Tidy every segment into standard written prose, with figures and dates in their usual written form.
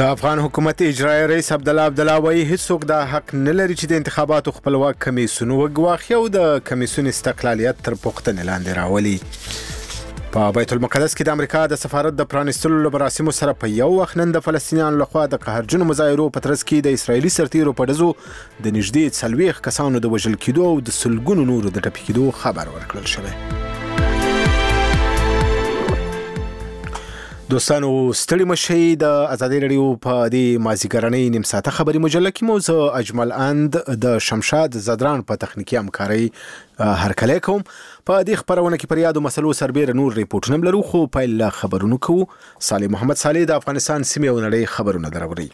د افغان حکومت اجرایي رئیس عبدالله وایي هیڅوک دا حق نه لري چې د انتخاباتو خپلواک کمیسیون وګواخي او د کمیسیون استقلالیت تر پوښتنې لاندې راولي. په بیت المقدس کې د امریکا د سفارت د پرانیستلو مراسمو سره په یو وخت نن د فلسطینیانو لخوا د قهرجنو مظاهرو په ترڅ کې د اسرایلي سرتیرو په ډزو د نږدې 40 کسانو د وژل کېدو او د سلګونو نورو د ټپي کېدو خبر ورکړل شوی. دوستانو ستړي مشي د ازادي رادیو په دې مازیګرنۍ نیم ساعته خبري مجله کې موضوع اجمل اند د شمشاد زدران په تخنیکی همکاري هرکلی کوم. په دې خبرونه کې پر یادو مسلو سربېره نور ریپورټونه لرو خو پیل خبرونه کوو. صالح محمد صالح د افغانستان سیمې او نړۍ خبرونه دراوړي.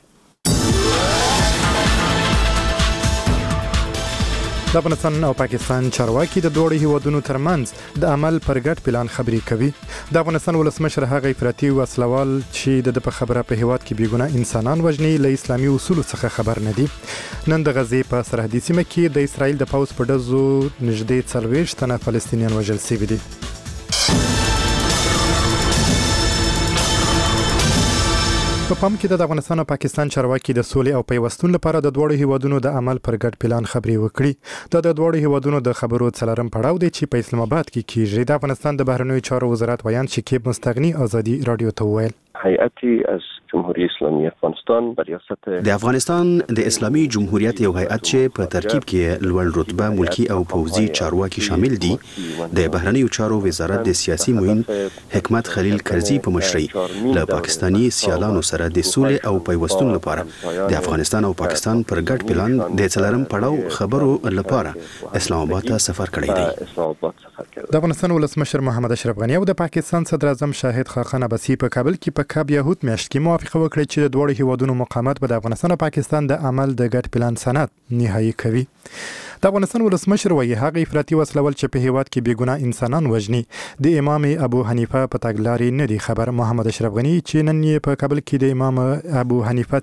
د افغانستان او پاکستان چارواکي د دوه هیوادونو ترمنځ د عمل پر ګډ پلان خبرې کوي. د افغانستان ولسمشر هغه افراطي وسلوال چې د خبره په هیواد کې بیګونه انسانان وژني له اسلامي اصولو څخه خبر نه دي. نن د غزې په سرحدي سیمه کې د اسرائیل د پوځ په ډزو نږدې 40 تنه فلسطینیان وژل شوي دي. په پام کې د افغانستان او پاکستان چارواکي د سولې او پیوستون لپاره د دوه هیوادونو د عمل پر ګډ پلان خبرې وکړي. د دوه هیوادونو د خبرو څلورم پړاو دی چې په اسلام آباد کې کیږي. د افغانستان د بهرنیو چارو وزارت ویان شکیب مستغنی ازادي رادیو ته وویل هیئتی از جمهوری اسلامی افغانستان بریاست د افغانستان د اسلامي جمهوریت یو هیئت چې په ترکیب کې لوړ رتبه ملکی او پوځي چارواکي شامل دي د بهرنیو چارو وزارت د سیاسي معین حکمت خلیل کرزي په مشرۍ له پاکستانی سیالانو سره د سولې او پیوستون لپاره د افغانستان او پاکستان پر ګډ پلان د څلورم پړاو خبرو لپاره اسلام آباد ته سفر کړی دی. د افغانستان ولسمشر محمد اشرف غنی او د پاکستان صدر اعظم شاهد خاقان عباسي په کابل کې په کاب یهود میاشت کې موافقه وکړه چې د دوه هیوادونو مقامات به د افغانستان او پاکستان د عمل د ګډ پلان سند نهایی کوي. د افغانستان ولسمشر وایي هغه افراطي وسلوال چې په هیواد کې بیګونه انسانان وژني د امام ابو حنیفه په تګلارې نه دی خبر. محمد اشرف غنی چې نن په کابل کې د امام ابو حنیفه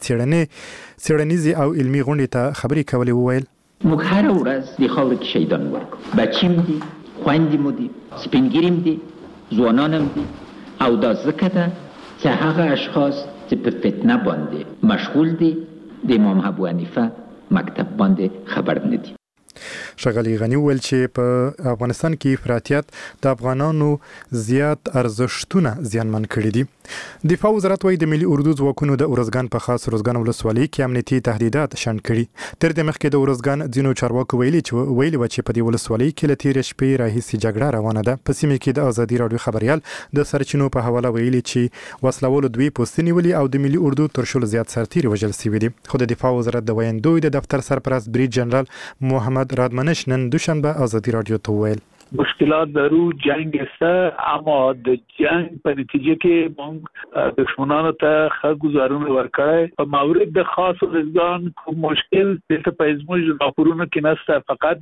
څېړنیزې او علمي غونډې ته خبرې کولې وویل موږ هر ورځ د خاورې کې شهیدان ورکوو. بچیم دي، خویندې مو دي، سپینګیریم دي، ځوانانم دي او دا ځکه ده چې هغه اشخاص چې په فتنه باندې مشغول دي د امام ابو حنیفه مکتب باندې خبر نه دي. ښاغلي غنی وویل چې په افغانستان کې افراطیت د افغانانو زیات ارزښتونه زیانمن کړي دي. دفاع وزارت وایي د ملي اردو ځواکونو د ارزګان په خاص ارزګان ولسوالۍ کې امنیتي تهدیدات شنډ کړي. تر دې مخکې د ارزګان ځینو چارواکو ویلي و چې په دې ولسوالۍ کې له تېرې شپې راهیسې جګړه روانه ده. په سیمه کې د ازادي راډیو خبریال د سرچینو په حواله ویلي چې وسلوالو دوی پوستې نیولي او د ملي اردو تر شلو زیات سرتیري وژل شوي دي. خو د دفاع وزارت د ویاندوی د دفتر سرپرست برید جنرال محمد رادمنش نن دوشنبه ازادي رادیو ته وویل مشکلات درو جنگ است اما د جنگ په نتیجه کې موږ دښمنانو ته ښه ګزارونه ورکړی. په مورد د خاص ارزګان کوم مشکل دلته په زموږ راپورونو کې نشته، فقط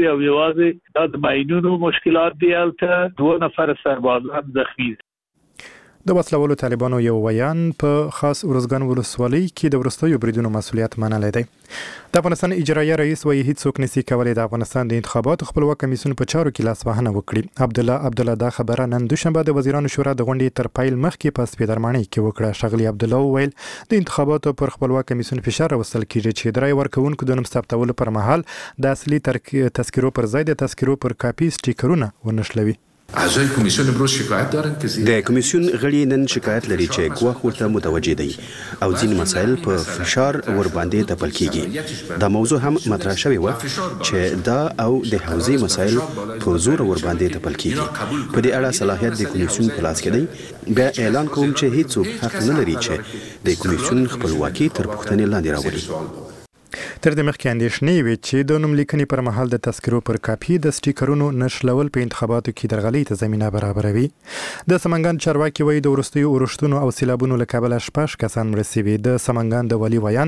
یوازې د ماینونو مشکلات دي. هلته 2 نفر سربازان زخمی دي. د وسلوالو طالبانو یو ویان په خاص ارزګان ولسوالۍ کې د وروستیو بریدونو مسؤلیت منلی دی. د افغانستان اجرایي رئیس وایي هیڅوک نشي کولی د افغانستان د انتخاباتو خپلواک کمیسیون په چارو کې لاسوهنه وکړي. عبدالله دا خبره نن دوشنبه د وزیرانو شورا د غونډې تر پیل مخکې په سپیدرمنۍ کې وکړه. ښاغلي عبدالله وویل د انتخاباتو پر خپلواک کمیسیون فشار راوستل کیږي چې د رای ورکوونکو د نوم ثبتولو پر مهال د اصلي تذکرو پر ځای د تذکرو پر کاپي سټیکرونه ونښلوي. اعضای کمیسیون امروز شکایت دارند که د کمیسیون غړي نن شکایت لري چې ګواښ ورته متوجه دی او ځینې مسایل په فشار ور باندې تپل کیږي. دا موضوع هم مطرح شوی و چې دا او د حوزې مسایل په زور ور باندې تپل کیږي. په دې اړه صلاحیت د کمیسیون په لاس کې دی. بیا اعلان کوم چې هیڅوک حق نه لري چې د کمیسیون خپلواکي تر پوښتنې لاندې راولي. تر دې مخکې اندېښنې وې چې د نوم لیکنې پر مهال د تذکرو پر کاپي د سټیکرونو نښلول په انتخاباتو کې درغلۍ ته زمینه برابروي. د سمنګان چارواکي وایي د وروستیو اورښتونو او سیلابونو له کبله 6 کسان مړه شوي. د سمنګان د والي ویان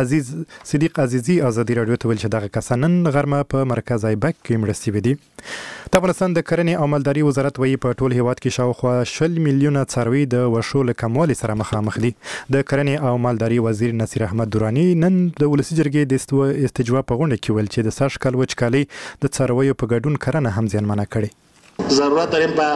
صدیق عزیزي ازادي راډیو ته ویل چې دغه کسان نن غرمه په مرکز ایبک کې مړه شوي دي. د افغانستان د کرنې او مالداري وزارت وایي په ټول هیواد کې شاوخوا 20 میلیونه څاروي د وښو له کموالي سره مخامخ دي. د کرنې او مالداري وزیر نصیر احمد درانی نن د ولسي جرګې د استجواب په غونډه کې ویل چې د سږ کال وچکالۍ د څارویو په ګډون کرنه هم زیانمنه کړې. ضرورت داریم به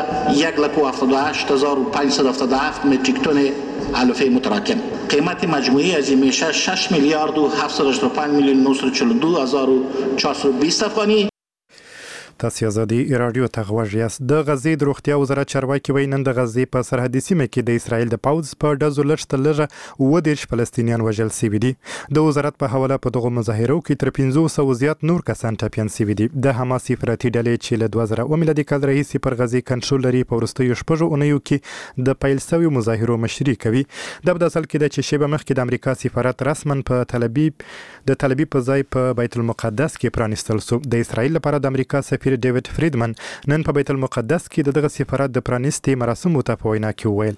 1,78,577 متریک تن علوفه متراکم. قیمت مجموعی از این میشه 6 میلیارد و 785 میلیون 942,420 افغانی. تاسو آزادي رادیو ته غوږ یاست. د غزې د روغتیا وزارت چارواکي وایي نن د غزې په سرحدي سیمه کې د اسرایل د پوځ په ډزو لږ تر لږه 30 فلسطینیان وژل شوي دي. د وزارت په حواله په دغو مظاهرو کې تر 500 زیات نور کسان ټپیان شوي دي. د حماس افراطي ډلې چې له 2000 میلادي کال راهیسې پر غزې کنټرول لري په وروستیو شپږو اونیو کې د پیل شویو مظاهرو مشري کوي. دا په اصل کې د چې شیبه مخکې د امریکا سفارت رسماً په تل ابیب په ځای په بیت المقدس کې پرانیستل شو. د اسرایل لپاره د امریکا سفیر ډیوډ فریدمن نن په بیت المقدس کې دغه سفارت د پرانیستي مراسمو ته په وینا کې وویل: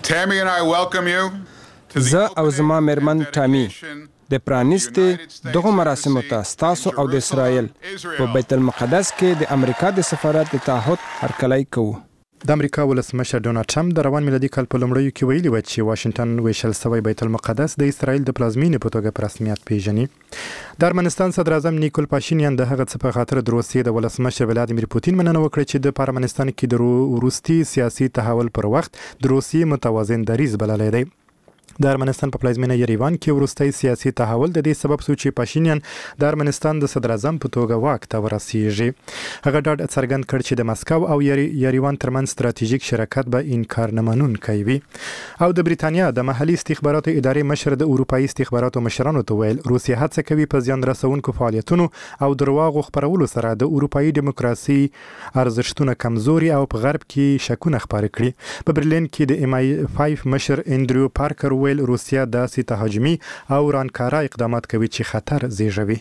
زه او زما مېرمن ټامي د پرانیستي دغه مراسمو ته ستاسو او د اسرایل په بیت المقدس کې د امریکا د سفارت د تعهد هرکلی کوو. د امریکا ولسمشر ډونالد ټرمپ د روان میلادي کال په لومړیو کې ویلي و چې واشنگټن ویشل شوی بیت المقدس د اسرایل د پلازمینې په توګه په رسمیت پیژني. د ارمنستان صدر اعظم نیکول پاشینیان د هغه څه په خاطر د روسیې د ولسمشر ولادیمیر پوتین مننه وکړه چې د ارمنستان کې د وروستي سیاسي تحول پر وخت د روسیې متوازن دریځ بللی دی. د ارمنستان په پلازمینه یریوان کې وروستي سیاسي تحول د دې سبب شو چې پاشینیان د ارمنستان د صدر اعظم په توګه واک ته ورسیږي. هغه ډاډ څرګند کړ چې د مسکو او یریوان ترمنځ ستراتیژیک شراکت به انکار نه منونکی وي. او د بریتانیا د محلي استخباراتو ادارې مشر د اروپایي استخباراتو مشرانو ته ویل روسیه هڅه کوي په زیان رسونکو فعالیتونو او درواغو خپرولو سره د اروپایي دیموکراسي ارزښتونه کمزوري او په غرب کې شکونه خپاره کړي. په برلین کې د MI5 مشر اندریو پارکر ویل روسیا داسې تهاجمي او رانکاره اقدامات کوي چې خطر زیږوي.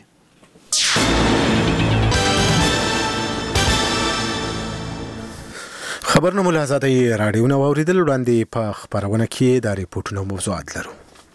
خبرونه ملاحظات رادیو نو اوریدل وړاندې په خبرونه کې د ریپورتونو موضوعات لرو.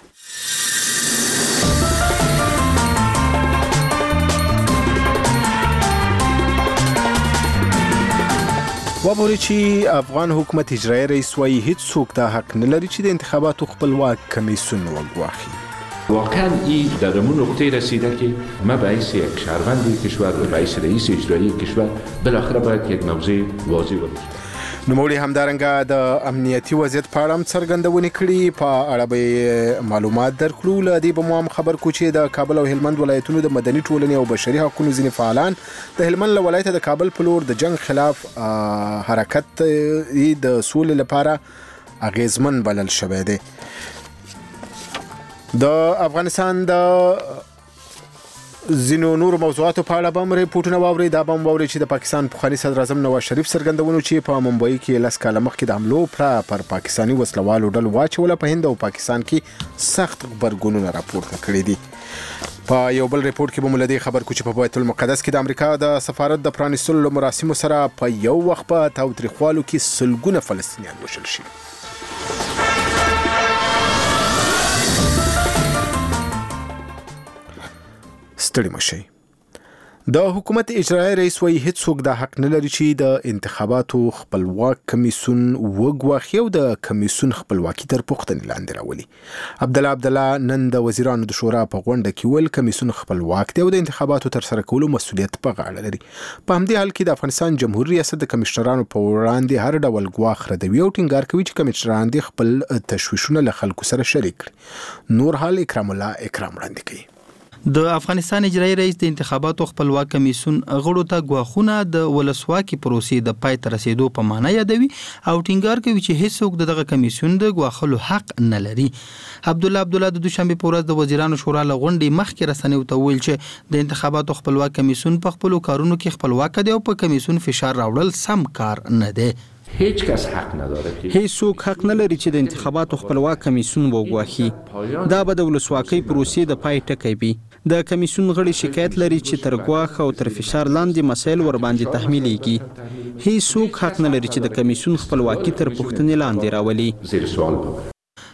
وابوري چې افغان حکومت اجرایي رئیس وايي هیڅ څوک دا حق نه لري چې د انتخاباتو خپلواک کمیسیون وګواخي. واقعا این در اون نقطه رسیده که ما به حیث یک شهروند کشور و به حیث رئیس اجرایی کشور بالاخره باید یک موضوع واضح وباشد. نوموړي همدارنګه د امنیتي وضعیت په اړه هم څرګندونې کړي. په اړه به معلومات درکړو. له دې به مو هم خبر کو چې د کابل او هلمند ولایتونو د مدني ټولنې او بشري حقوقو ځینې فعالان د هلمند له ولایته د کابل په لور د جنگ خلاف حرکت د سولې لپاره اغیزمن بلل شوی دی. د افغانستان د زینو نور موضوعاتو په اړه به ریپورتونه واوري. دا به واوري چې د پاکستان پخوانی صدر اعظم نواز شریف څرګندونه چې په ممبئی کې لاس کاله مخکې د حملو پر پاکستاني وسلوالو ډلو واچوله په هند او پاکستان کې سخت غبرګونونه راپورته کړي دي. په یو بل ریپورت کې به مولدي خبر کو چې په بیت المقدس کې د امریکا د سفارت د پرانیستلو مراسمو سره په یو وخت په تاوتریخوالو کې سلګونه فلسطینیان وژل شوي. ستړي مشي. د حکومت اجرایي رئیس وايي هیڅ څوک دا حق نه لري چې د انتخاباتو خپلواک کمیسیون وګواخي او د کمیسیون خپلواکي تر پوښتنې لاندې راولي. عبدالله نن د وزیرانو د شورا په غونډه کې ویل کمیسیون خپلواک دی او د انتخاباتو تر سره کولو مسؤلیت په غاړه لري. په همدې حال کې د افغانستان جمهوریت ریاست د کمشنرانو په وړاندې هر ډول ګواښ ردوي او ټینګار کوي چې کمشنران دي خپل تشویشونه له خلکو سره شریک کړي. نور حال اکرام الله وړاندې کوي. د افغانستان اجرایي رئیس د انتخاباتو خپلواک کمیسیون غړو ته ګواښونه د ولسواکي پروسې د پای ته رسیدو په معنی یادوي او ټینګار کوي چې هیڅوک دغه کمیسیون د ګواښلو حق نه لري. عبدالله د دوشنبه په ورځ د وزیرانو شورا له غونډې مخکې رسنیو ته ویل چې د انتخاباتو خپلواک کمیسیون په خپل کارونو کې خپلواک دی او په کمیسیون فشار راوړل سم کار نه دی. هیچ کس حق نداره که هیڅوک حق نه لري چې د انتخاباتو خپلواک کمیسیون وګواخي. دا به د ولسواکۍ پروسې د پای ټکی وي. د کمیسیون غړي شکایت لري چې تر ګواښ او تر فشار لاندې مسایل ور باندې تحمیلېږي. هیڅوک حق نه لري چې د کمیسیون خپلواکي تر پوښتنې لاندې راولي.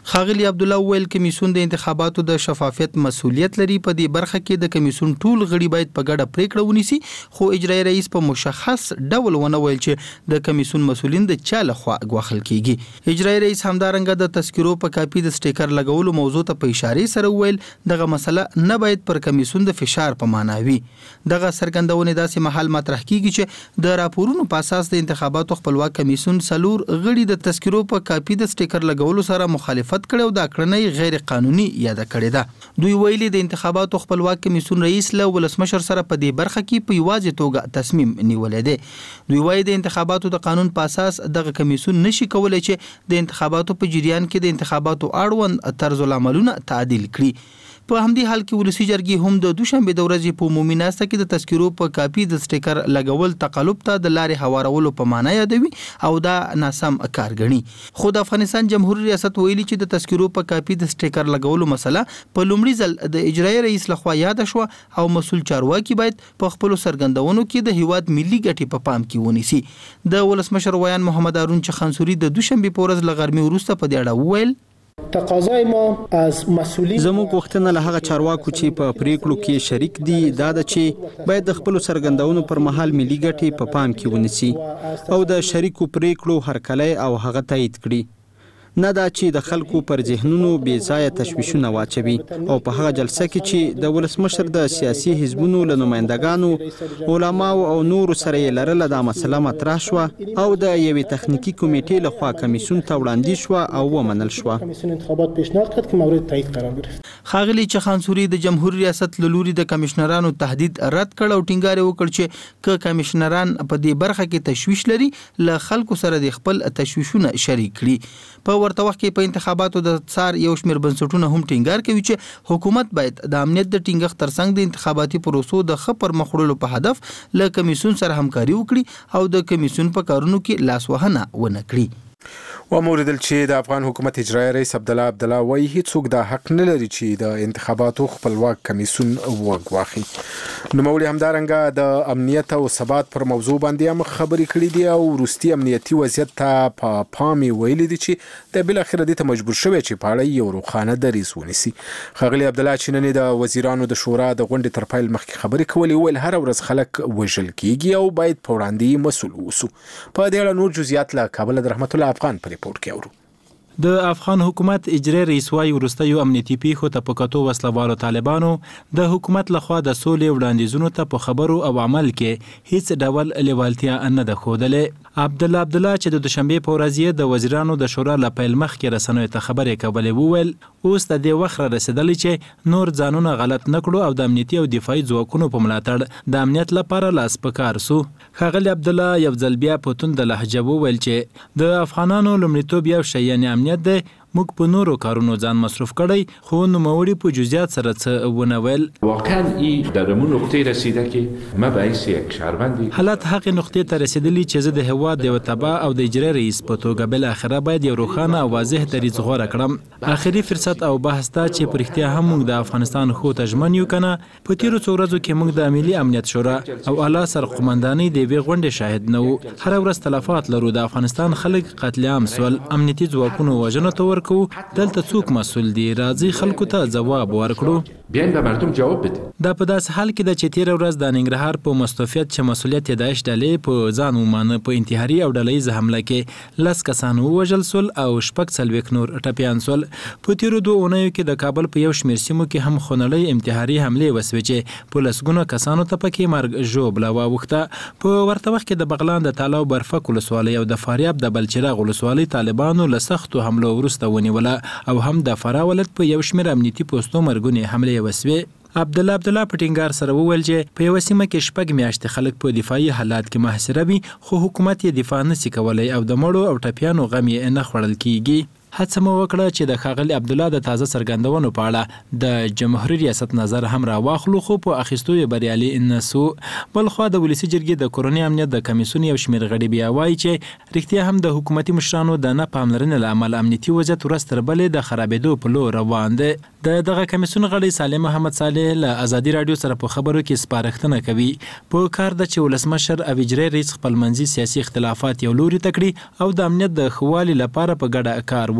ښاغلي عبد الله ویل کمیسیون د انتخاباتو د شفافیت مسؤلیت لري. په دې برخه کې د کمیسیون ټول غړي باید په ګډه پریکړه ونیسي، خو اجرایي رئیس په مشخص ډول ونه ویل چې د کمیسیون مسؤلین د چا لخوا غوښل کیږي. اجرایي رئیس همدارنګه د تذکرو په کاپي د سټیکر لګولو موضوع ته په اشاره سره ویل دغه مسله نه باید پر کمیسیون د فشار په معنا وي. دغه څرګندونه داسې محل مطرح کیږي چې د راپورونو په اساس د انتخاباتو خپلواک کمیسیون څلور غړي د تذکرو په کاپي د سټیکر لګولو سره مخالفت کړي او دا کړنې غیر قانوني یاد کړي ده. دوی ویلي د انتخاباتو خپلواک کمیسیون رئیس له ولسمشر سره په دې برخه کې په یوازې توګه تصمیم نیولې ده. دوی وایي د انتخاباتو د قانون په اساس دغه کمیسیون نشي کولای چې د انتخاباتو په جریان کې د انتخاباتو اړوند طرز العملونه تعدیل کړي. په همدې حال کې ولسی جرګې هم د دوشنبه د ورځې په عمومي ناسته کې د تذکرو په کاپي د سټیکر لګول تقلب ته د لارې هوارولو په معنا یادوي او دا ناسم کار ګڼي. خو د افغانستان جمهوریت ریاست ویلي چې د تذکرو په کاپي د سټیکر لګولو مسله په لومړي ځل د اجرایي رئیس لخوا یاد شو او مسول چارواکي باید په خپل سرګندونو کې د هیواد ملي ګټې په پام کې ونیسي. د ولسمشر ویان محمد هارون چخانسوري د دوشنبه په ورځ لغرمې وروسته په دې اړه وویل تقاضای ما از مسئولین زموږ غوښتنه له هغه چارواکو چې په پریکړو کې شریک دي دا ده چې باید د خپل سرګندونو پر مهال ملي ګټې په پام کې ونیسي او د شریکو پریکړو هرکلی او هغه تایید کړي، نه دا چې د خلکو پر ذهنونو بې ځایه تشویشونه واچوي. او په هغه جلسه کې چې د ولسمشر د سیاسي حزبونو له نمایندګانو، علماو او نورو سره یې لرله دا مسله مطرح شوه او د یوې تخنیکي کمیټې لخوا کمیسیون ته وړاندیز شوه او ومنل شوه. کمیسیون انتخابات پیشنهاد کرد که مورد تایید قرار گرفت. ښاغلي چخانسوري د جمهوریت ریاست له لوري د کمشنرانو تهدید رد کړ او ټینګار وکړ چې که کمشنران په دې برخه کې تشویش لري له خلکو سره د خپل تشویشونه شریک کړي. په ورته وخت کې په انتخاباتو د څار یو شمېر بنسټونه هم ټینګار کوي چې حکومت باید د امنیت د ټینګښت ترڅنګ د انتخاباتي پروسو د ښه پرمخ وړلو په هدف له کمیسیون سره همکاري وکړي او د کمیسیون په کارونو کې لاسوهنه ونه کړي. وموردل چې د افغان حکومت اجرایي رئیس عبد الله وایي هیڅوک د حق نه لري چې د انتخاباتو خپلواک کمیسیون وګواخي. نوموړي همدارنګه د امنیت او ثبات پر موضوع باندې هم خبرې کړې دي او وروستي امنیتي وضعیت ته په پام ویلي دي چې د بل اخر دي ته مجبور شوی چې په اړه یو روښانه دریځ ونیسي. ښاغلي عبد الله چې نن د وزیرانو د شورا د غونډې تر پیل مخکې خبرې کولې ویل هر ورځ خلک وژل کیږي او باید په وړاندې مسؤل اوسو. په دې اړه نور جزئیات له کابل د رحمت الله افغان په ریپورت کې اورو. د افغان حکومت اجرایي رئیس وايي وروستیو امنیتي پیښو ته په کتو وسلوالو طالبانو د حکومت لخوا د سولې وړاندیزونو ته په خبرو او عمل کې هیڅ ډول لیوالتیا نه ده ښودلې. عبد الله چې د دوشنبې په ورځ د وزیرانو د شورا له پیل مخکې رسنیو ته خبرې کولې وویل اوس د دې وخت را رسېدلی چې نور ځانونه غلط نه کړو او د امنیتي او دفاعي ځواکونو په ملاتړ د امنیت لپاره لاس په کار سو. ښاغلي عبد الله یو ځل بیا په توند لهجه وویل چې د افغانانو لومړیتوب یو شی یعنې امنیت دی. موږ په نورو کارونو ځان مصروف کړی خو نوموړي په جزئیات سره څه ونه ویل. واقعا این در اون نقطه رسیده که ما باعث یک شهروندی حالت هغې نقطې ته رسیدلی چې زه د هیواد یو تبع او د اجرایي رئیس په توګه بالاخره باید یو روښانه او واضح دریځ غوره کړم. آخري فرصت او بحث ته چې په رښتیا هم موږ د افغانستان خو ته ژمن یو کنه په تیرو څو ورځو کې موږ د ملي امنیت شورا او اعلی سرقومندانۍ د یوې غونډې شاهد نه وو. هر ورځ تلفات لرو. د افغانستان خلک قتل عام سول، امنیتي ځواکونو وژنو ته ورکو. دلته څوک مسؤل دی؟ راځي خلکو ته ځواب ورکړو. بیاین به مردم جواب بده. دا په داسې حال کې ده چې تیره ورځ د ننګرهار په مستوفیت چې مسؤلیت یې داعش ډلې په ځان ومانه په انتحاري او ډلهییزه حمله کې 10 کسان ووژل سول او 46 نور ټپیان سول. په تیرو 2 اونیو کې د کابل په یو شمېر سیمو کې هم خونړۍ انتحاري حملې وسوې چې په لسګونو کسانو ته پکې مرګ ژوبله واوښته. په ورته وخت کې د بغلان د تالاو برفک ولسوالۍ او د فاریاب د بلچراغ ولسوالۍ طالبانو له سختو حملو وروسته ونیوله او هم د فراه ولایت په یو شمېر امنیتي پوستو مرګونې حملې وسوې. عبد الله په ټینګار سره وویل چې په یو سیمه کې 6 میاشتې خلک په دفاعي حالات کې محاصره وي خو حکومت یې دفاع نشي کولای او د مړو او ټپیانو غم یې نه خوړل کیږي. هڅه مو وکړه چې د ښاغلي عبد الله د تازه څرګندونو په اړه د جمهوریت ریاست نظر هم راواخلو خو په اخیستو یې بریالي نه سو. بلخوا د ولسي جرګې د کورنۍ امنیت د کمیسیون یو شمېر غړي بیا وایي چې رښتیا هم د حکومتي مشرانو د نه پاملرنې له امله امنیتي وضعیت ورځ تر بلې د خرابېدو په لور روان دی. دغه کمیسیون غړی سالم محمد صالح له ازادي رادیو سره په خبرو کې سپارښتنه کوي په کار ده چې ولسمشر او اجرایي رئیس خپلمنځي سیاسي اختلافات یو لوري ته کړي او د امنیت د ښه والي لپاره په ګډه کار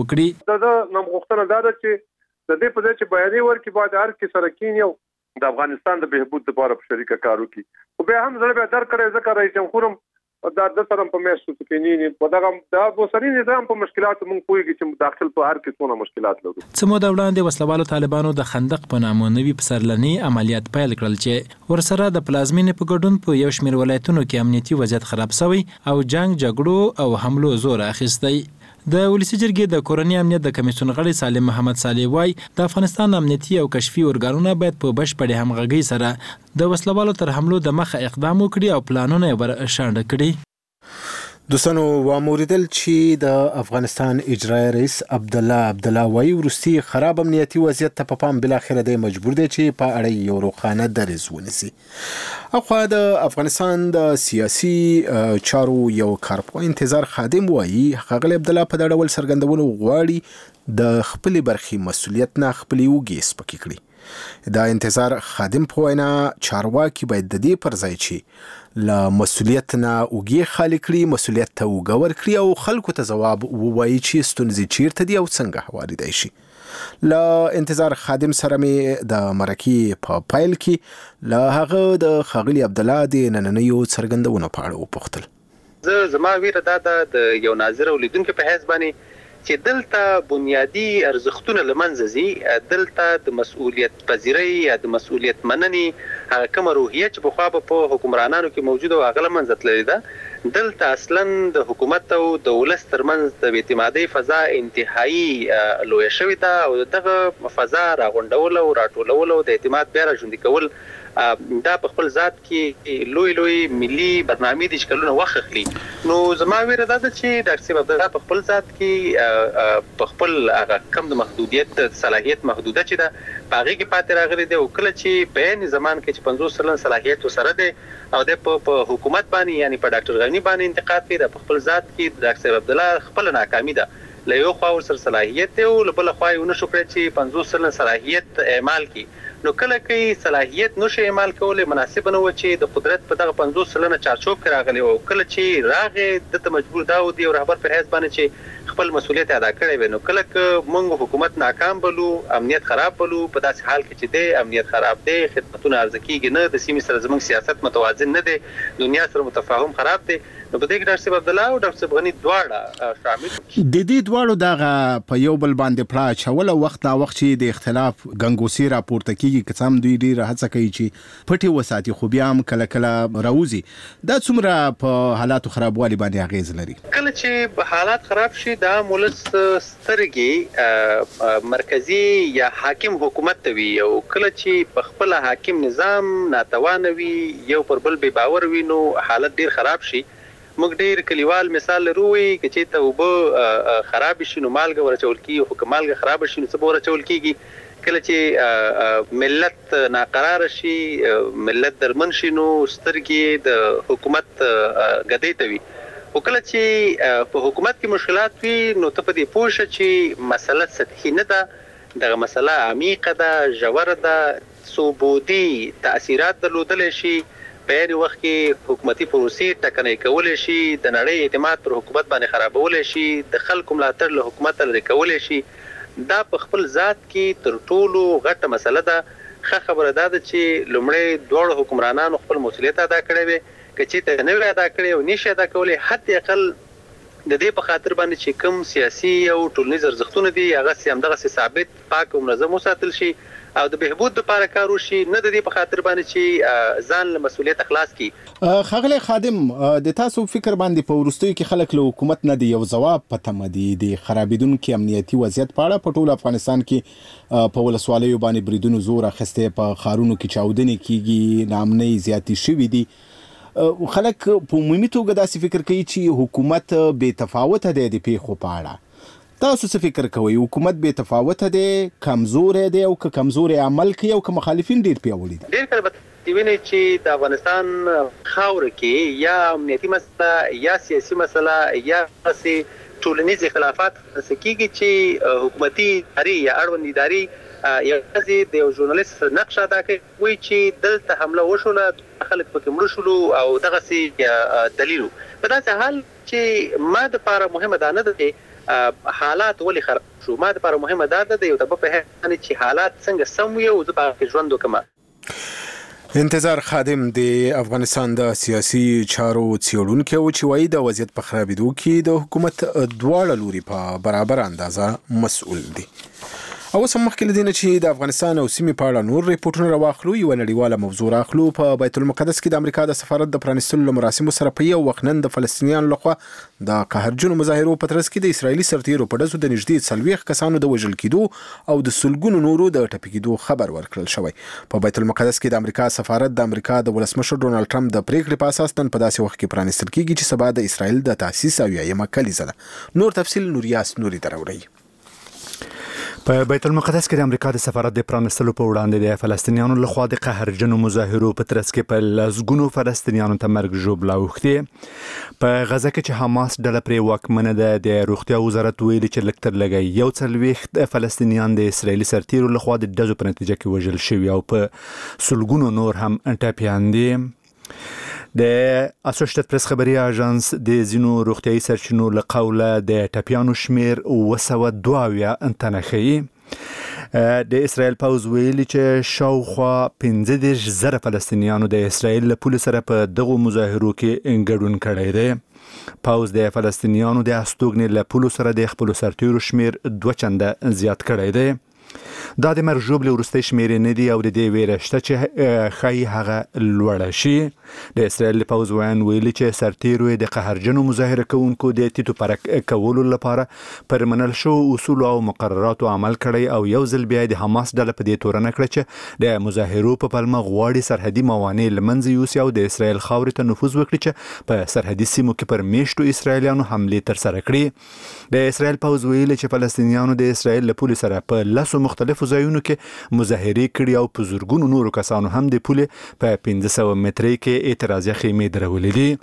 وکړي. دا نو غوښتنه دا ده چې د دې په ځای چې بیانې ورکړي باید هر کې سره کینی او د افغانستان د بهبود لپاره په شریکه کار وکړي. خو بیا هم زړه به در کړی ځکه رئیس جمهور دا د سره په میاشتو کې نه په دا بوسري نظام په مشکلات مونږ پوهیږي چې داخل په هر کې څونه مشکلات لري. څه موده وړاندې وسلوالو طالبانو د خندق په نامه نوي پسرلني عملیات پیل کړل چې ورسره د پلازمینې په ګډون په یو شمېر ولایتونو کې امنیتي وضعیت خراب شوی او جګړو او حملو زور اخیستی. د ولسی جرګې د کورنۍ امنیت د کمیسیون غړي سالم محمد صالح وای د افغانستان امنیتي او کشفي ارګانونه باید په بشپړې همغږۍ سره د وسلوالو تر حملو د مخه اقدام وکړي او پلانونه یې ورشانډ کړي. دوستانو واموریدل چې د افغانستان اجرایی رئیس عبدالله وای ورستی خراب امنیتي وضعیت ته په پام بل اخر د مجبور دی چې په اړه یو روخانه درز ونیسي. اخو د افغانستان د سیاسي چارو یو کارپوه انتظار خادم وای خغل عبدالله په دړه ول سرګندونو غواړي د خپل برخي مسولیت نه خپل وګي سپکې کړي. دا انتظار خادم په وینا چارواکي باید د دې پر ځای چې له مسولیت نه وګي خالی کړي مسولیت ته وګور کړي او خلکو ته ځواب ووایي چې ستونزې چیرته دي او څنګه هواریدای شي. له انتظار خادم سره مې د مرکې په پایل کې له هغه د خغلی عبدالله د نننیو څرګندونو په اړه وپوښتل. زما ویره دا د یو ناظر ولیدونکو په حساب باندې چې دلته بنیادی ارزښتونه لمنځه ځي، دلته د مسؤلیت پذیرۍ یا د مسؤلیت مننې هغه کومه روحیه چې پخوا په حکمرانانو کې موجوده وه هغه لمنځه تللې ده. دلته اصلا د حکومت او د ولس ترمنځ د اعتمادۍ فضا انتهایی لویه شوې ده او دغه فضا راغونډول او راټولول او د اعتماد بیا راژوندي کول دا په خپل ذات کې لوی ملي برنامې د شکلونه وخت اخلي. نو زما ویره دا ده چې ډاکټر صاحب عبدالله په خپل ذات کې په خپل هغه کم د محدودیت صلاحیت محدوده چې ده په هغې کې پاتې راغلی دی او کله چې په عین زمان کې چې 50 سلن صلاحیت ورسره دی او د په حکومت باندې یعنی په ډاکټر غني باندې انتقاد کوي د په خپل ذات کې ډاکټر صاحب عبدالله خپل ناکامي ده. له یو خوا ورسره صلاحیت دی او له بله خوا یې ونه شو کړی چې 50 سلن صلاحیت اعمال کړي. نو کله کې صلاحیت نشي اعمال کولای مناسب نه و چې د قدرت په دغه 50 سلنه چارچوب کې راغلی او کله چې راغې د مجبور دا و دی او رهبر پر حساب باندې چې خپل مسولیت ادا کړی وي. نو کله کې موږ حکومت ناکام بلو، امنیت خراب بلو، په داسې حال کې چې دی امنیت خراب دی، خدمتونه عرضه کیږي نه، د سیمې سره زموږ سیاست متوازن نه دی، دنیا سره متفاهم خراب دی. نو په دې کې ډاکټر صاحب عبدالله او ډاکټر صاحب غني دواړه شامل د دې دواړو دغه په یو بل باندې پړه اچول وخت نا وخت چې د اختلاف غنګوسی راپورته کیږي که څم دوی ډیر هڅه کوي چې پټي وساتي خو بیا هم کله کله راوځي. دا څومره په حالاتو خرابوالي باندې اغیز لري؟ کله چې حالات خراب شي دا مولس سترګې مرکزی یا حاکم حکومت ته وي او کله چې په خپل حاکم نظام ناتوان وي یو پر بل بې باور وي نو حالت ډیر خراب شي. موږ ډیر کلیوال مثال لرو چې چې ته وب خراب شي نو مالګه ورچول کیږي خو مالګه خراب شي نو څه ورچول کیږي. کله چې ملت ناقرار شي ملت درمن شي نو سترګې د حکومت غدې ته وي او کله چې په حکومت کې مشکلات وي نو ته په دې پوه شې چې مسله سطحي نه ده، دغه مسله عمیقه ده، ژوره ده، ثبوتي تاثیرات درلودلی شي، په یو وخت کې حکومتي پروسې ټکنۍ کولای شي، د نړۍ اعتماد پر حکومت باندې خرابولای شي، د خلکو ملاتړ له حکومت لرې کولای شي. دا په خپل ذات کې تر ټولو غټه مسله ده. ښه خبره ده چې لومړی دواړو حکمرانانو خپل مسؤلیت ادا کړی وي، که چېرته نه وي ادا کړی او نشي ادا کولی حتی اقل د دې په خاطر باندې چې کوم سیاسي او ټولنیز ارزښتونه دي هغه همدغسې ثابت پاک او منظم وساتل شي او د بهبود لپاره کار وشي، نه د دې په خاطر باندې چې ځان له مسؤلیت خلاص کړي. ښاغلی خادم د تاسو فکر باندې په وروستیو کې خلک له حکومت نه دی یو ځواب په تمه دي د خرابېدونکي امنیتي وضعیت په اړه په ټول افغانستان کې په ولسوالیو باندې بریدونو زور اخیستی، په ښارونو کې چاودنې کیږي، ناامنۍ زیاتې شوي دي. خلک په عمومي توګه داسې فکر کوي چې حکومت بې تفاوته دی د پیښو په اړه. تاسو څه فکر کوئ؟ حکومت بې تفاوته دی، کمزوری دی او که کمزوری عمل کوي او که مخالفین ډیر پیاوړي دي؟ ډیر کله به وینئ چې د افغانستان خاوره کې یا امنیتي مسله یا سیاسي مسله یا داسې ټولنیز اختلافات هڅه کیږي چې حکومتي ادارې یا اړوند ادارې یوازې د یو ژورنالیست نقش ادا کوي، وایي چې دلته حمله وشوله، خلک پکې مړه شولو او دغسې دلیل. په داسې حال چې ما دپاره مهمه دا نه ده حالات ولې خراب شو. ما لپاره مهمه دا ده د یو طرف په هغه چې حالات څنګه سم وي او زه په ژوند وکم. انتظار خادم د افغانستان د سیاسي چارو څېړونکی و چې وایي د وضعیت په خرابېدو کې د حکومت دواړه لوري په برابر اندازه مسؤل دي. او سم مخکې لدینه چې د افغانستان او سیمې په اړه نور ریپورتونه راواخلو، یو نړیواله موضوع راخلو. په بیت المقدس کې د امریکا د سفارت د پرانیستلو مراسمو سره په یو وخت نن د فلسطینیانو لخوا د قهرجنو مظاهرو په ترڅ کې د اسرایلي سرتیرو په ډزو د نږدې 40 کسانو د وژل کېدو او د سلګونو نورو د ټپي کېدو خبر ورکړل شوی. په بیت المقدس کې د امریکا سفارت د امریکا د ولسمشر ډونالد ټرمپ د پریکړې په اساس نن په داسې وخت کې پرانیستل کېږي چې سبا د اسرایل د تاسیس او یمه کلیزه ده. نور تفصیل نوریاس نوري دراوړي. په بیت المقدس کې د امریکا د سفارت د پرانیستلو په وړاندې د فلسطینیانو لخوا د قهرجنو مظاهرو په ترڅ کې په لسګونو فلسطینیانو ته مرګ ژوبله اوښتې. په غزه کې چې حماس ډله پرې واکمنه ده، د روغتیا وزارت ویلي چې لږ تر لږه 40 فلسطینیان د اسرایلي سرتیرو لخوا د ډزو په نتیجه کې وژل شوي او په سلګونو نور هم ټپیان دي. د اسوسییټډ پریس خبري اژانس د زینو روغتيایي سرچینو له قوله د ټپیانو شمیر 202 تنه ښيي. د اسرایل پوز ویلي چې شاوخوا 15,000 فلسطینیانو د اسرایل له پولیسو سره په دغو مظاهرو کې ګډون کړی دی. پوز د فلسطینیانو د استوګنې له پولیسو سره د خپل سرتیرو شمیر 2 چنده زیات کړی دی. دا د مرګ ژوبلې وروستۍ شمیرې نه دي او د دې ویره شته چې ښایي هغه لوړه شي. د اسرایل پوځ ویان ویلي چې سرتیرو د قهرجنو مظاهره کوونکو د تیتو پرک کولو لپاره پر منل شو اصول او مقرراتو عمل کړی او یو ځل بیا د حماس ډله په دې تورنه کړه چې د مظاهرو په پلمه غواړي سرحدي موانع له منځه یوسي او د اسرایل خاورې ته نفوذ وکړي چې په سرحدي سیمو کې پر میشتو اسرایلیانو حملې ترسره کړي. د اسرایل پوځ ویلي چې فلسطینیانو د اسرایل له پولې سره په لسو مختلفو ځایونو کې مظاهرې کړي او په زرګونو نورو کسانو هم د پولې په 1500 مترۍ کې اعتراضي خیمې درولې دي.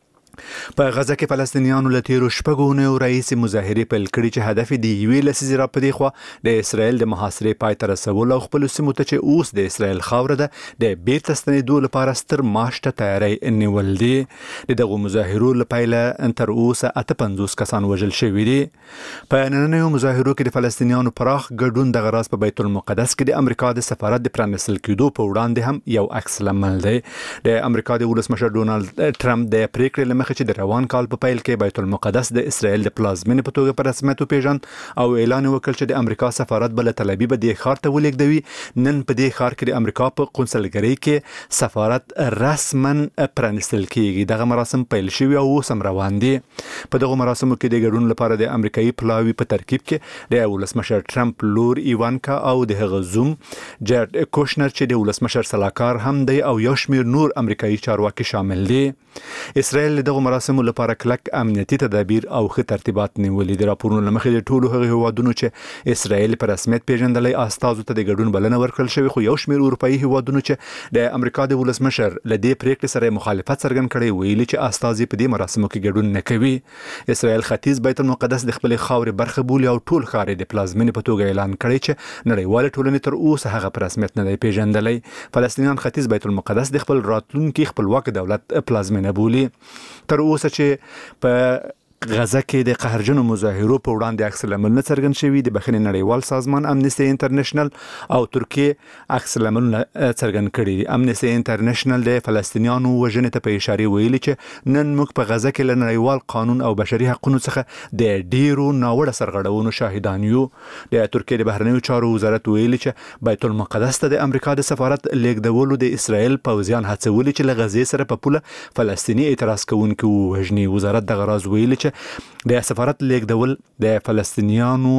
په غزه کې فلسطینیانو له تیرو شپږو اونیو راهیسې مظاهرې پیل کړي چې هدف د یوې لسیزې راپدې خوا د اسرایل د محاصرې پای ته رسول او خپلو سیمو ته چې اوس د اسرایل خاوره ده د بیرته ستنېدو لپاره ستر مارش ته تیاری نیول دي. د دغو مظاهرو له پیله تر اوسه 58 کسان وژل شوي دي. په نننیو مظاهرو کې د فلسطینیانو پراخ ګډون دغه راز په بیت المقدس کې د امریکا د سفارت د پرانیستل کېدو په وړاندې هم یو عکس العمل دی. د امریکا د ولسمشر ډونالد ټرمپ د پریکړې مخه چې د روان کال په پیل کې بیت المقدس د اسرایل د پلازمینې په توګه په رسمیت وپیژند او اعلان وکړ چې د امریکا سفارت بل تل ابیب د ښار ته ولېږدوي. نن په دې ښار کې د امریکا په قونسلګرۍ کې سفارت رسما پرانیستل کیږي. دغه مراسم پیل شوي او اوس هم روان دي. په دغه مراسمو کې د ګډون لپاره د امریکایي پلاوي په ترکیب کې د ولسمشر ټرمپ لور ایوانکا او د هغه زوم جارد کوشنر چې د ولسمشر سلاکار هم دی او یو شمیر نور امریکایي چارواکي شامل دي. اسرایل دغه مراسمو لپاره کلک امنیتي تدابیر او ښه ترتیبات نیولي دي. راپورونو له مخې د ټولو هغو هیوادونو چې اسرایل په رسمیت پیژندلی استازو ته د ګډون بلنه ورکړل شوې، خو یو شمیر اروپایي هیوادونو چې د امریکا د ولسمشر له دې پریکړې سره مخالفت څرګند کړی ویلي چې استازي په دې مراسمو کې ګډون نه کوي. اسرایل ختیځ بیت المقدس د خپلې خاورې برخه بولي او ټول ښار یې د پلازمینې په توګه اعلان کړی چې نړیوالې ټولنې تر اوسه هغه په رسمیت نه دی پیژندلی. فلسطینیان ختیځ بیت المقدس د خپل راتلونکي خپلواک دولت پلازمینه بولي. تر اوسه چې په غزه کې د قهرجنو مظاهرو په وړاندې عکس العمل نه څرګند شوي. د بخښنې نړیوال سازمان امنیستي انټرنیشنل او ترکیه عکس العملونه څرګند کړي دي. امنیستي انټرنیشنل د فلسطینیانو وژنې ته په اشاره ویلي چې نن موږ په غزه کې له نړیوال قانون او بشري حقوقو څخه د ډیرو ناوړه سرغړونو شاهدان یو. د ترکیه د بهرنیو چارو وزارت ویلي چې بیت المقدس ته د امریکا د سفارت لیږدولو د اسرایل پوځیان هڅولي چې له غزې سره په پوله فلسطیني اعتراض کوونکي ووژني. وزارت دغه راز ویلي چې د سفارت لیږدول د فلسطینیانو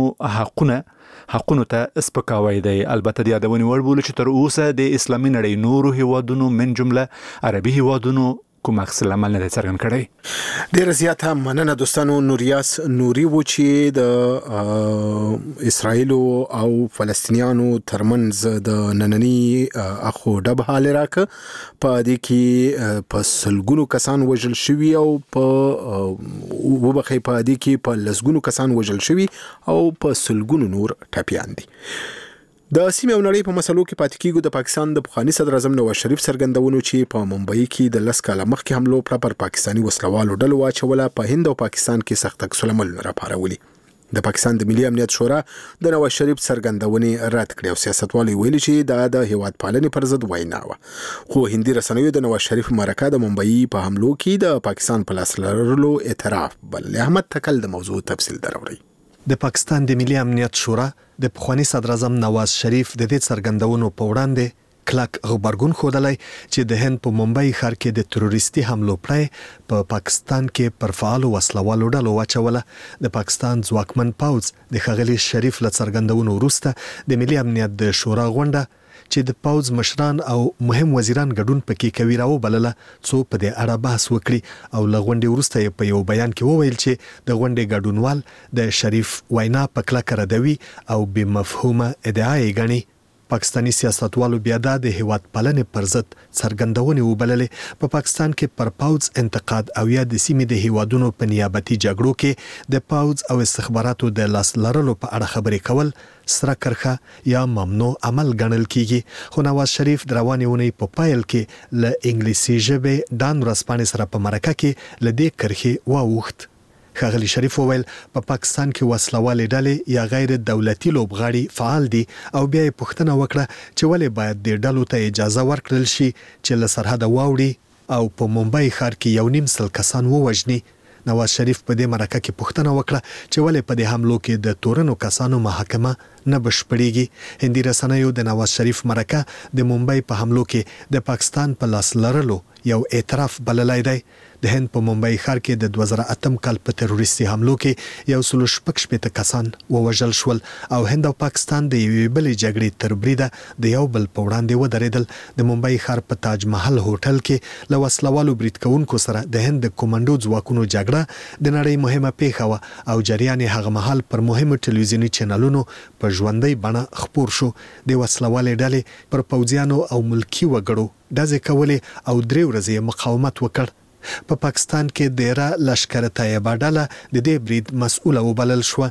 حقونو ته سپکاوی دی. البته د یادونې وړ بولي چې تر اوسه د اسلامي نړۍ نورو هیوادونو من جمله عربي هیوادونو کوم عکس العمل نه څرګند کړی. ډېر زیات مننه دوستانو. نوریاس نوري و چې د اسرایل او فلسطینیانو ترمنځ د نننی اخو ډب حال راکه په دې کې په سلګونو کسان وژل شوي او په وبخې په دې کې په لسګونو کسان وژل شوي او په سلګونو نور ټپیان دي. د سیمې او نړۍ په مسلو کې پاتې کېږو. د پاکستان د پخواني صدر اعظم نواز شریف څرګندونو چې په ممبئی کې د 10 کاله مخکې حملو پر پاکستاني وسلوالو ډلو واچوله په هند او پاکستان کې سخت عکس العملونه راپارولي. د پاکستان د ملي امنیت شورا د نواز شریف څرګندونې رد کړې او سیاستوالو ویلي چې دا د هیواد پالنې پر ضد وینا وه. خو هندي رسنیو د نواز شریف مرکه د ممبئی په حملو کې د پاکستان په لاس لرلو اعتراف بللی. احمد تکل د موضوع تفصیل دراوړي. د پاکستان د ملي امنیت شورا د پخوانی صدر اعظم نواز شریف د دې څرګندونو په وړاندې کلک غبرګون ښودلی چې د هند په ممبئی ښار کې د تروریستي حملو پړی په پاکستان کې پر فعالو وسلوالو ډلو واچوله. د پاکستان ځواکمن پوځ د ښاغلي شریف له څرګندونو وروسته د ملي امنیت د شورا غونډه چې د پوځ مشران او مهم وزیران ګډون پکې کوي راوبلله څو په دې اړه بحث وکړي او له غونډې وروسته یې په یو بیان کې وویل چې د غونډې ګډونوال د شریف وینا په کلکه ردوي او بې مفهومه ادعا یې ګڼي. پاکستانی سیاستوالو بیا د هیواد پالنې پر ضد څرګندونې وبللې. په پاکستان کې پر پوځ انتقاد او یا د سیمې د هیوادونو په نیابتي جګړو کې د پوځ او استخباراتو د لاس لرلو په اړه خبرې کول سره کرخه یا ممنوع عمل ګڼل کیږي. خو نواز شریف د روانې اونۍ په پایل کې له انګلیسي ژبې ډان ورځپاڼې سره په مرکه کې له دې کرښې واوښت. ښاغلي شریف وویل په پاکستان کې وسلوالې ډلې یا غیر دولتي لوبغاړي فعال دي او بیا یې پوښتنه وکړه چې ولې باید دې ډلو ته اجازه ورکړل شي چې له سرحده واوړي او په ممبئی ښار کې 1.5 کسان ووژني. نواز شریف په دې مرکه کې پوښتنه وکړه چې ولې په دې حملو کې د تورنو کسانو محاکمه نه بشپړېږي. هندي رسنیو د نواز شریف مرکه د ممبئی په حملو کې د پاکستان په لاس لرلو یو اعتراف بللی دی. د هند په ممبئی ښار کې د 2008 کال په تروریستي حملو کې 116 کسان ووژل شول او هند او پاکستان د یوې بلې جګړې تر بریده د یو بل په وړاندې ودرېدل. د ممبئی ښار په تاج محل هوټل کې له وسلوالو برید کوونکو سره د هند د کومنډو ځواکونو جګړه د نړۍ مهمه پیښه وه او جریان یې هغه مهال پر مهمو ټلویزیوني چینلونو په ژوندۍ بڼه خپور شو. د وسلوالې ډلې پر پوځیانو او ملکي وګړو ډزې کولې او 3 ورځې مقاومت وکړ. په پاکستان کې دیره لشکره طیبه ډله د دې برید مسؤله وبلل شو.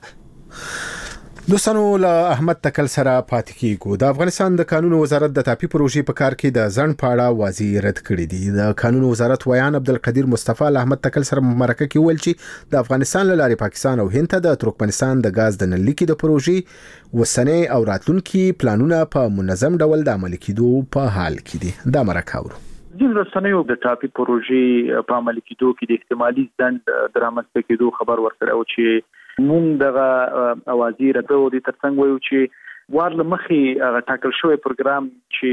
دوستانو له احمد تکل سره پاتې کیږو. د افغانستان د قانون وزارت د ټاپي پروژې په کار کې د ځنډ په اړه واضح رد کړی دی. د قانون وزارت ویان عبدالقدیر مصطفی له احمد تکل سره مرکه کې ویل چې د افغانستان له لارې پاکستان او هند ته د ترکمنستان د غاز د نللیکي د پروژې وسنۍ او راتلونکي پلانونه په منظم ډول د عملي کېدو په حال کې دي. دا مرکه ورو ځینې رسنیو د ټاپي پروژې په عملي کېدو کې د احتمالي ځنډ د رامنځته کېدو خبر ورکړی او چې موږ دغه اوازې رده او د ترڅنګ وایو چې وار له مخې هغه ټاکل شوی پروګرام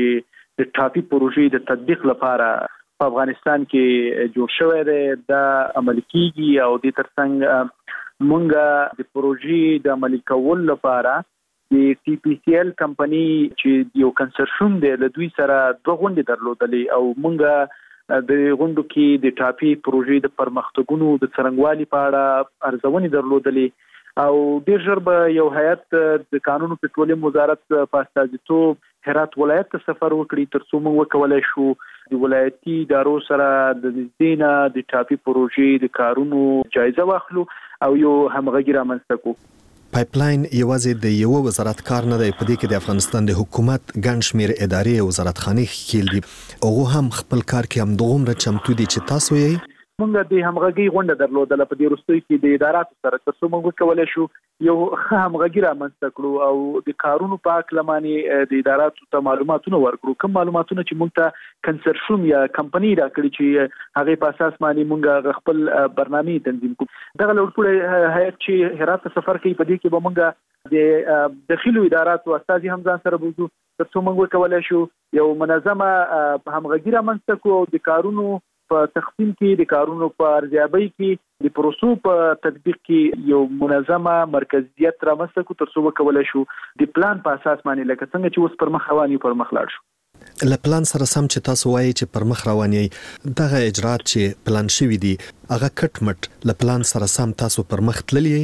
چې د ټاپي پروژې د تطبیق لپاره په افغانستان کې جوړ شوی دی دا عملي کېږي او د ترڅنګ موږ د پروژې د عملي کولو لپاره د ټي پی سی ایل کمپنی چې یو کنسرشن دی له دوی سره 2 غونډې درلودلې او موږ د غونډو کې د ټاپي پروژې د پرمختګونو د څرنګوالي په اړه ارزونې درلودلې او ډیر ژر به یو هیئت د قانون او پټرولیم وزارت په استازیتوب هرات ولایت ته سفر وکړي ترڅو موږ وکولای شو د ولایتي ادارو سره د دینه د ټاپي پروژې د کارونو جایزه واخلو او یو همغږي رامنځته کوو. پایپلاین یوازې د یو وزارت کار نه دی. په دې کې د افغانستان د حکومت ګڼ شمېر ادارې او وزارتخانې ښکیل دي. هغه هم خپل کار کې همدغومره چمتو دي چې تاسو یې موږ د همغږي غونډه درلودله په دې وروستیو کې د اداراتو سره ترڅو موږ وکولای شو یو ښه همغږي رامنځته کړو او د کارونو په اړه لمانې د اداراتو ته معلوماتونه ورکړو. کوم معلوماتونه چې موږ ته کنسرشن یا کمپنی راکړي چې هغه په اساس باندې موږ خپل برنامه تنظیم کوو. دغه لوړپوړی هیئت چې هرات ته سفر کوي په دې کې به موږ د داخلي اداراتو استازي هم ځان سره بوزو ترڅو موږ وکولای شو یو منظمه همغږي رامنځته کړو او د کارونو په تقسیم کې د کارونو په ارزیابۍ کې د پروسو په تطبیق کې یو منظمه مرکزیت رامنځته کړو ترڅو وکولای شو د پلان په اساس باندې لکه څنګه چې اوس پر مخ رواني پر مخ لاړ شو. له پلان سره سم چې تاسو وایي چې پر مخ رواني دغه اجرات چې پلان شوی دي هغه کټ مټ له پلان سره سم تاسو پر مخ تللی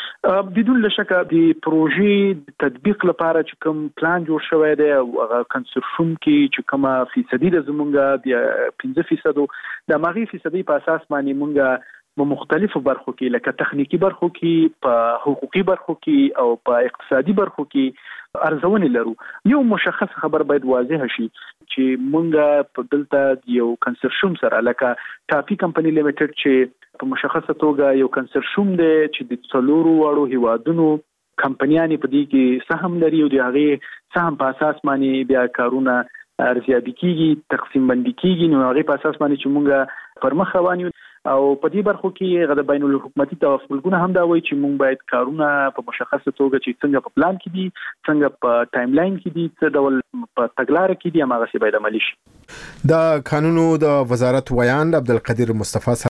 بدون لشک د پروژې تطبیق لپاره چې کوم پلان جوړ شوی دی او هغه کنسرشن کې چې کومه فیصدي د زمونږه د 15% د ماغي فیصدي په اساس باندې مونږه په مختلفو برخو کې لکه تخنیکی برخو کې په حقوقي برخو کې او په اقتصادي برخو کې ارزونه لرو. یو مشخص خبر باید واضح شي چې مونږ په دلته یو کنسرشوم سره لکه ټاپي کمپنی لیمیټډ چې په مشخصه توګه یو کنسرشوم دی چې د څلورو وړو هیوادونو کمپنیانې په دې کې سهم لري او د هغې سهم په اساس باندې بیا کارونه ارزیابي کیږي، تقسیم بندي کیږي. نو هغې په اساس باندې چې مونږ پر مخ روان یو او په دې برخو کې غو بین الحکومتي توافقونه هم دا وایي چې مونږ باید کارونه په مشخصه توګه چې څنګه په پلان کې دي، څنګه په ټایم لاین کې دي، څه ډول په تګلارې کې دي، هغه څه باید عملي شي. د قانونو د وزارت ویان عبدالقدیر مصطفی